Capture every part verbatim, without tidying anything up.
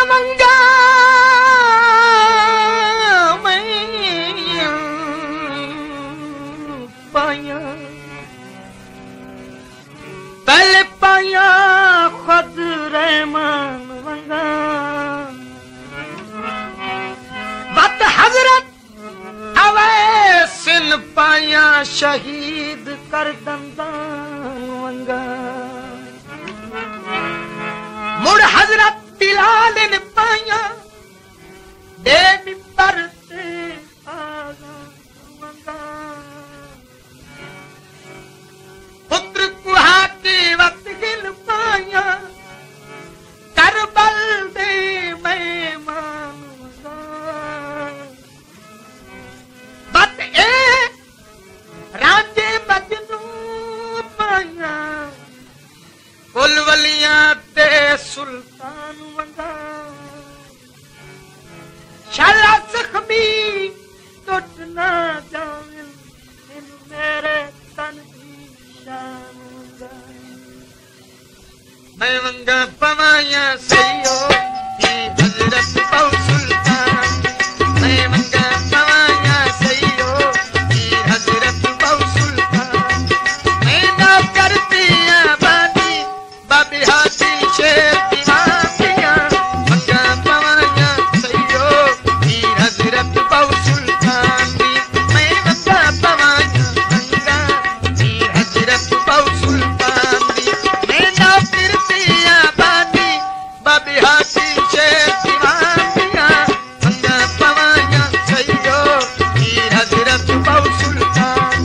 मंगा मैं पाया पहले पाया खुद रहमान मंगा बत हजरत अवैसिन पाया शहीद कर दंदान मंगा मुड़ हजरत बिलाल ने पाया दे मिंबर ते आज़ान मंगा पुत्र कुहा के वक्त गिल पाया करबल दे मेहमान मंगा बत ए रांझे मजनू पाया कुल वलियां ते सुल्तान मंगा शाला जख्मी टुट ना जावे इन मेरे तन की शान मंगा मैं मंगा पवाया सैयो की हजरत बहु सुल्तान मैं मंगा पवाया सैयो की हजरत बहु सुल्तान मैं ना करती आबादी बाबी हाथी शेर दीवान दिया मंगा पवाया सैयो की हजरत बहु सुल्तान मैं मंगा पवाया मंगा की हजरत बहु सुल्तान मैं ना करती आबादी बाबी हाथी शेर दीवान दिया मंगा पवाया सैयो की हजरत बहु सुल्तान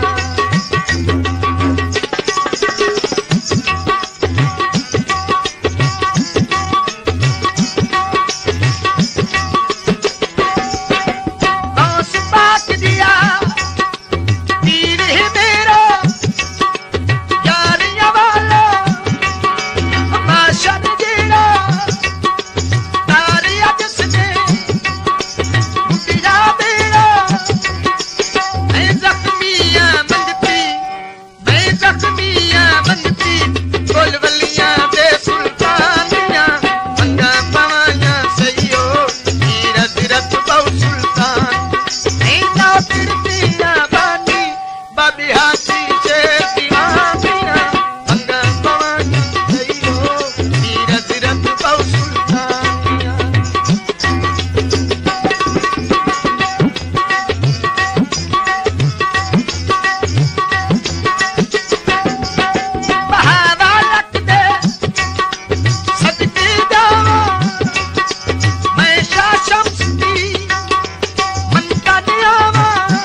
बांस पाक दिया तीर है मेरा यारियां वाला माशन जेड़ा तारिया जिसने मुटिया मेरा मैं जख्मियां मंगती मैं जख्मियां मंगती गोलवलियां दे सुल्तान दिया मंगा पवाया सैयो की हजरत बहु सुल्तान मैं ना फिरती आबादी बाबी हाथी शेर दीवान दिया मंगा पवाया सैयो की हजरत बहु सुल्तान दिया बहावा लक दे सदके जावा मैं शाह शम्स दी मन का दियावा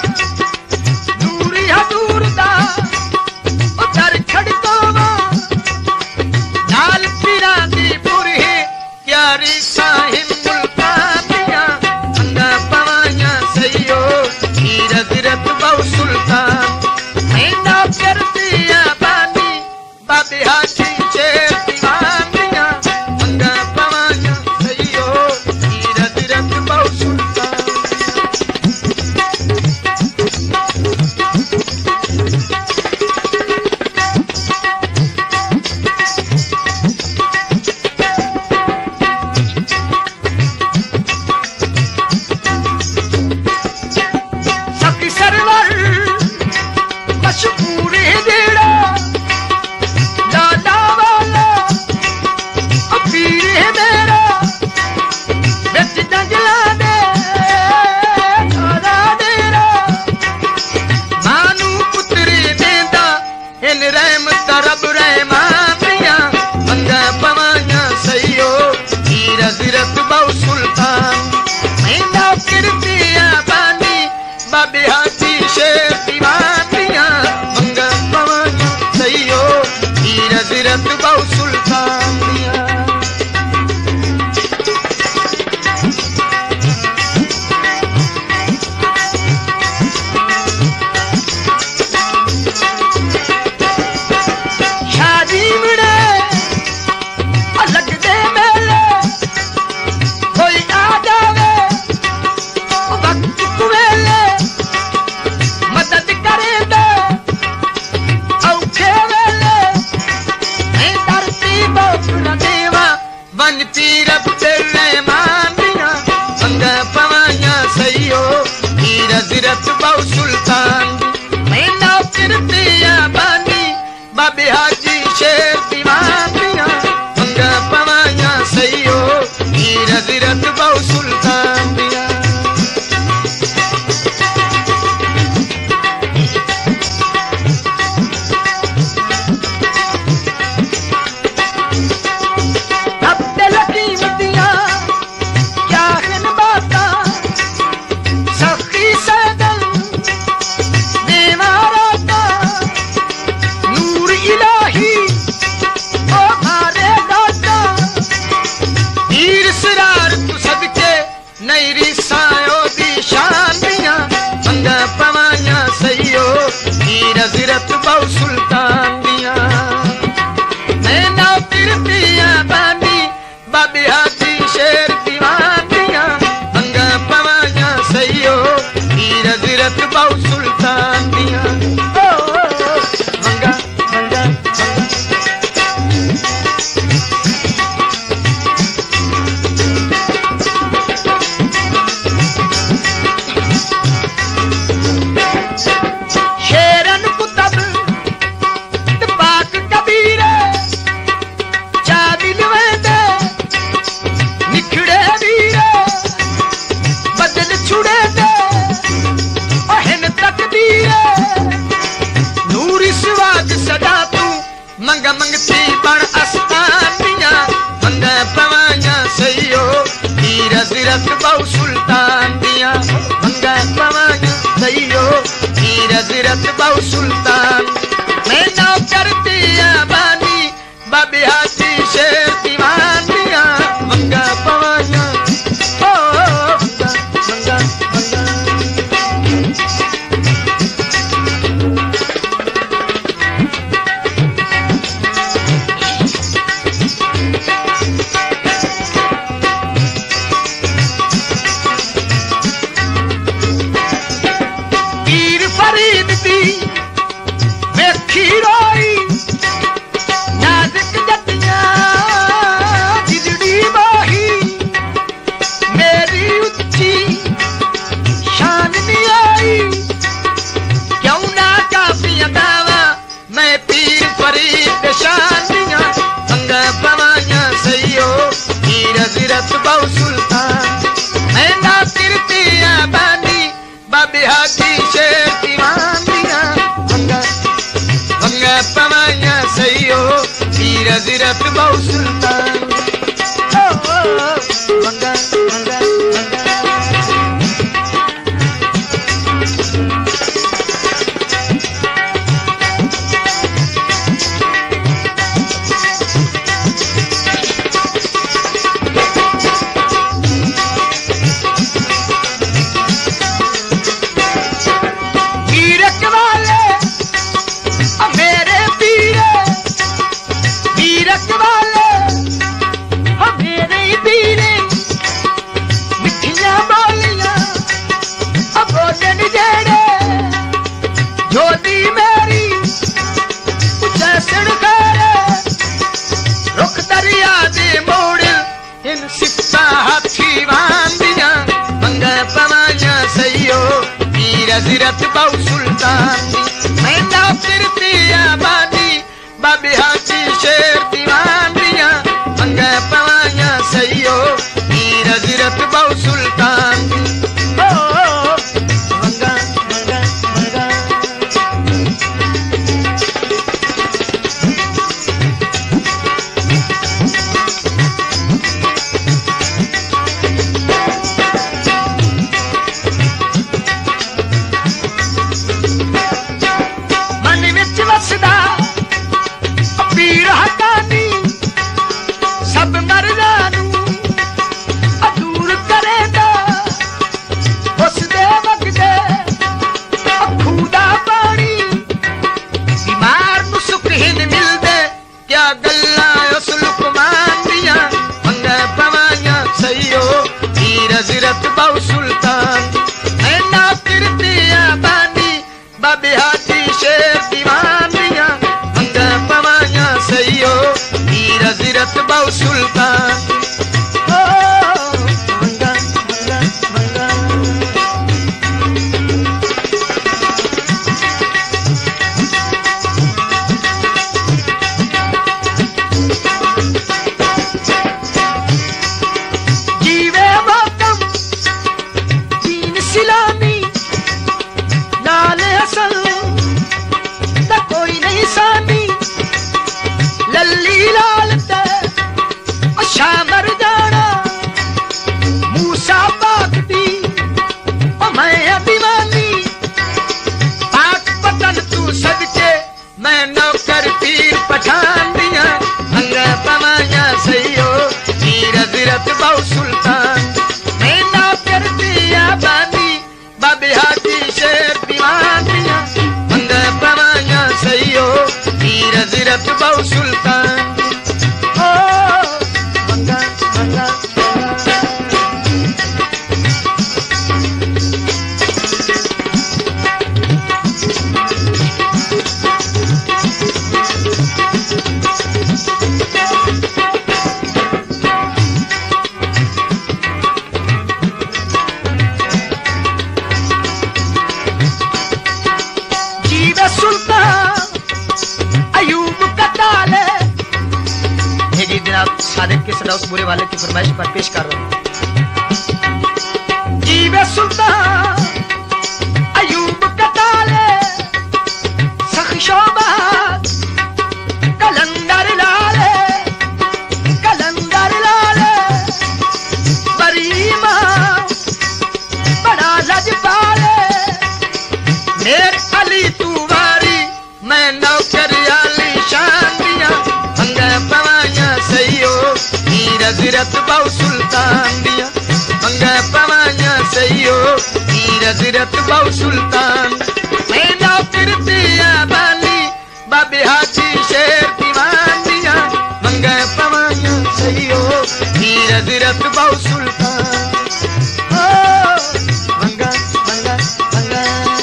नूरी हजूर दा उधर खड़कावा लाल पीरा दी बुरी प्यारी साहिब मुल्का दिया मंगा पवाया सैयो की हजरत बहु सुल्तान मैं ना करती आबादी बाबी हाथी शेर दीवान दिया मंगा पवाया सैयो की हजरत बहु सुल्तान जब तेरे मानिया मंगा पवाया सैयो हीर हजरत बहु सुल्तान मैं ना फिरतिया बानी बाबे हाजी शेर दीवानिया मंगा पवाया सैयो हीर हजरत बहु सुल्तान दिया हजरत बहु सुल्तान दिया मैं ना फिरतिया बानी बाबे हाजी शेर दीवान दिया मंगा पवाया सैयो हीर हजरत बहु सुल्तान दिया ओ, ओ, ओ, मंगा मंगा मंगा मंगती बण अस्तानिया मंगा पवाया सैयो हीर हजरत बहु सुल्तान दिया मंगा पवाया सैयो हीर हजरत बहु सुल्तान मैं ना करतिया बानी बाबे हाजी शेर दीवान दिया मंगा पवाया ओ मंगा मंगा बहु सुल्तान मैं ना फिरतिया बानी बाबे हाजी शेर दीवान दिया मंगा मंगा पवाया सैयो हीर हजरत बहु सुल्तान ओ, ओ, ओ, मंगा मंगा हजरत बहु सुल्तान मैं ना फिरतिया बानी बाबे हाजी शेर दीवान दिया मंगा पवाया सैयो हीर हजरत बहु सुल्तान ओ, ओ, ओ, मंगा मंगा मंगा पीर हटानी सब मरदा नू हजरत बहु सुल्तान मैं ना करतिया बानी बाबे हाजी शेर दीवानिया मंग पवाया सैयो मीर हजरत बहु सुल्तान ओ मंगा मंगा सादिक के सदा उस बुरे वाले की फरमाइश पर पेश कर रहा हूं। जीवे सुल्तान अयूब कताले सखशोबाद कलंदर लाले कलंदर लाले बरीमा बड़ा लजपाले मेर अली तुवारी मैं नौकर आली शांतिया अंग पवाया सैयो मीर हजरत बहु सुल्तान दिया मंग पवाया सैयो मीर हजरत बहु सुल्तान मैं नौकर दिया बाली बाबे हाजी शेर दीवान दिया मंग पवाया सैयो मीर हजरत बहु सुल्तान ओ मंगा मंगा मंगा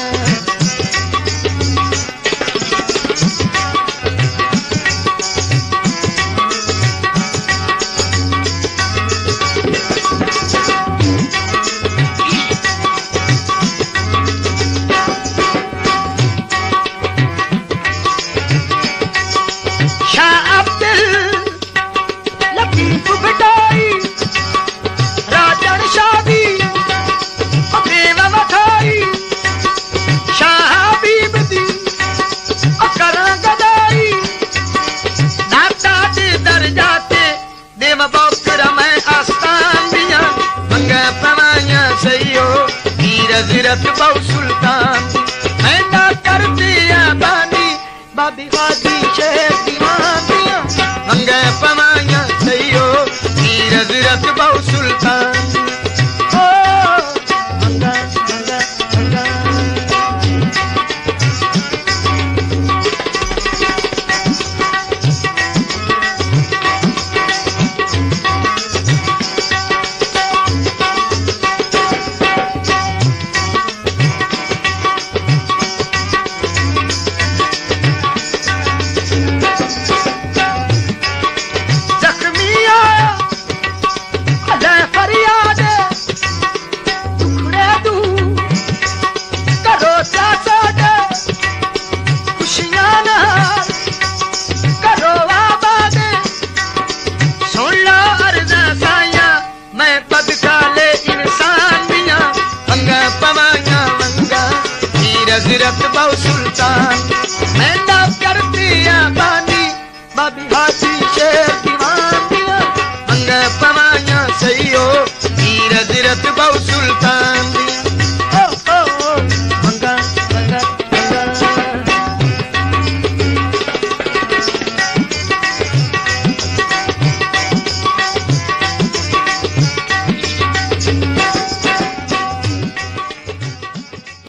हजरत बहु सुल्तान मैं ना कर दिया बानी बाबी हाजी शेर दीवानिया मंग पवाया सैयो मीर हजरत बहु सुल्तान